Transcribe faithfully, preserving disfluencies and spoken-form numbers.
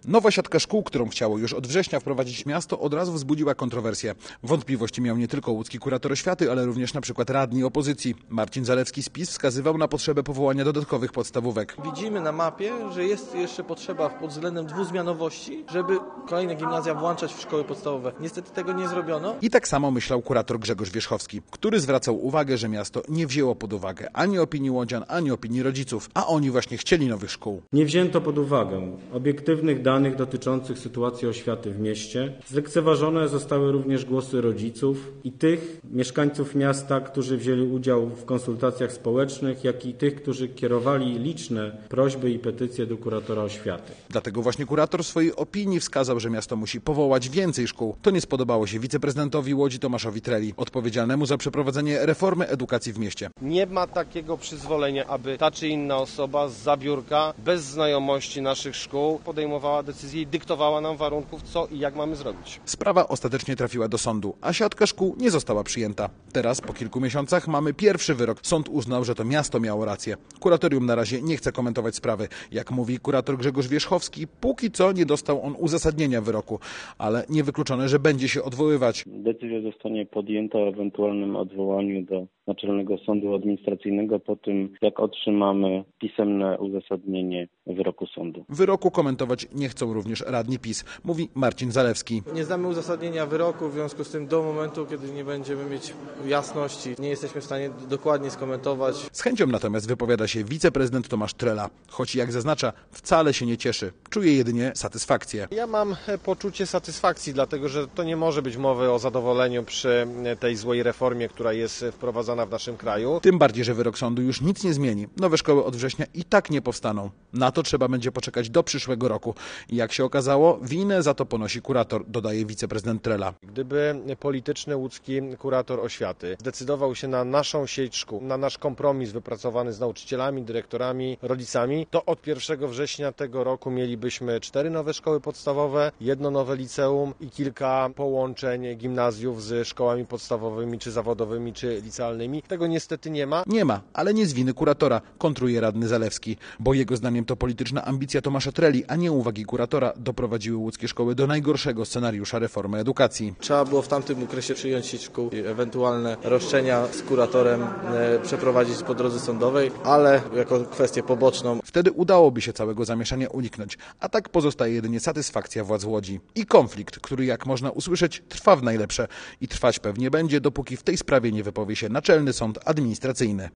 Nowa siatka szkół, którą chciało już od września wprowadzić miasto, od razu wzbudziła kontrowersję. Wątpliwości miał nie tylko łódzki kurator oświaty, ale również na przykład radni opozycji. Marcin Zalewski z PiS wskazywał na potrzebę powołania dodatkowych podstawówek. Widzimy na mapie, że jest jeszcze potrzeba pod względem dwuzmianowości, żeby kolejne gimnazja włączać w szkoły podstawowe. Niestety tego nie zrobiono. I tak samo myślał kurator Grzegorz Wierzchowski, który zwracał uwagę, że miasto nie wzięło pod uwagę ani opinii łodzian, ani opinii rodziców, a oni właśnie chcieli nowych szkół. Nie wzięto pod uwagę obiektywnych danych dotyczących sytuacji oświaty w mieście. Zlekceważone zostały również głosy rodziców i tych mieszkańców miasta, którzy wzięli udział w konsultacjach społecznych, jak i tych, którzy kierowali liczne prośby i petycje do kuratora oświaty. Dlatego właśnie kurator w swojej opinii wskazał, że miasto musi powołać więcej szkół. To nie spodobało się wiceprezydentowi Łodzi Tomaszowi Treli, odpowiedzialnemu za przeprowadzenie reformy edukacji w mieście. Nie ma takiego przyzwolenia, aby ta czy inna osoba z zabiórka, bez znajomości naszych szkół, podejmowała decyzję i dyktowała nam warunków, co i jak mamy zrobić. Sprawa ostatecznie trafiła do sądu, a siatka szkół nie została przyjęta. Teraz, po kilku miesiącach, mamy pierwszy wyrok. Sąd uznał, że to miasto miało rację. Kuratorium na razie nie chce komentować sprawy. Jak mówi kurator Grzegorz Wierzchowski, póki co nie dostał on uzasadnienia wyroku, ale niewykluczone, że będzie się odwoływać. Decyzja zostanie podjęta o ewentualnym odwołaniu do Naczelnego Sądu Administracyjnego po tym, jak otrzymamy pisemne uzasadnienie wyroku sądu. Wyroku komentować nie chcą również radni PiS, mówi Marcin Zalewski. Nie znamy uzasadnienia wyroku, w związku z tym do momentu, kiedy nie będziemy mieć jasności, nie jesteśmy w stanie dokładnie skomentować. Z chęcią natomiast wypowiada się wiceprezydent Tomasz Trela, choć jak zaznacza, wcale się nie cieszy. Czuje jedynie satysfakcję. Ja mam poczucie satysfakcji, dlatego że to nie może być mowy o zadowoleniu przy tej złej reformie, która jest wprowadzana w naszym kraju. Tym bardziej, że wyrok sądu już nic nie zmieni. Nowe szkoły od września i tak nie powstaną. Na to trzeba będzie poczekać do przyszłego roku. I jak się okazało, winę za to ponosi kurator, dodaje wiceprezydent Trela. Gdyby polityczny łódzki kurator oświaty zdecydował się na naszą sieć szkół, na nasz kompromis wypracowany z nauczycielami, dyrektorami, rodzicami, to od pierwszego września tego roku mielibyśmy cztery nowe szkoły podstawowe, jedno nowe liceum i kilka połączeń gimnazjów z szkołami podstawowymi, czy zawodowymi, czy licealnymi. Tego niestety nie ma. Nie ma, ale nie z winy kuratora, kontruje radny Zalewski, bo jego zdaniem to polityczna ambicja Tomasza Treli, a nie uwagi kuratora doprowadziły łódzkie szkoły do najgorszego scenariusza reformy edukacji. Trzeba było w tamtym okresie przyjąć sieć szkół i ewentualne roszczenia z kuratorem e, przeprowadzić po drodze sądowej, ale jako kwestię poboczną. Wtedy udałoby się całego zamieszania uniknąć, a tak pozostaje jedynie satysfakcja władz Łodzi. I konflikt, który jak można usłyszeć trwa w najlepsze i trwać pewnie będzie, dopóki w tej sprawie nie wypowie się Naczelny Sąd Administracyjny.